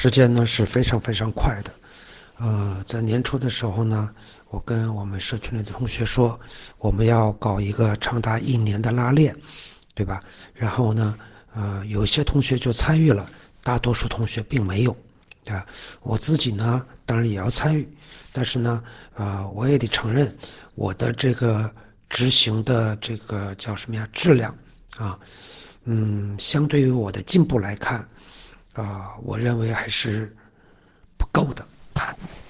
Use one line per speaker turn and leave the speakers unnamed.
时间呢是非常非常快的。在年初的时候呢，我跟我们社群里的同学说，我们要搞一个长达1年的拉练，对吧？然后呢，有些同学就参与了，大多数同学并没有。啊，我自己呢，当然也要参与，但是呢，我也得承认，我的这个执行的这个叫什么呀，质量啊，相对于我的进步来看，我认为还是不够的。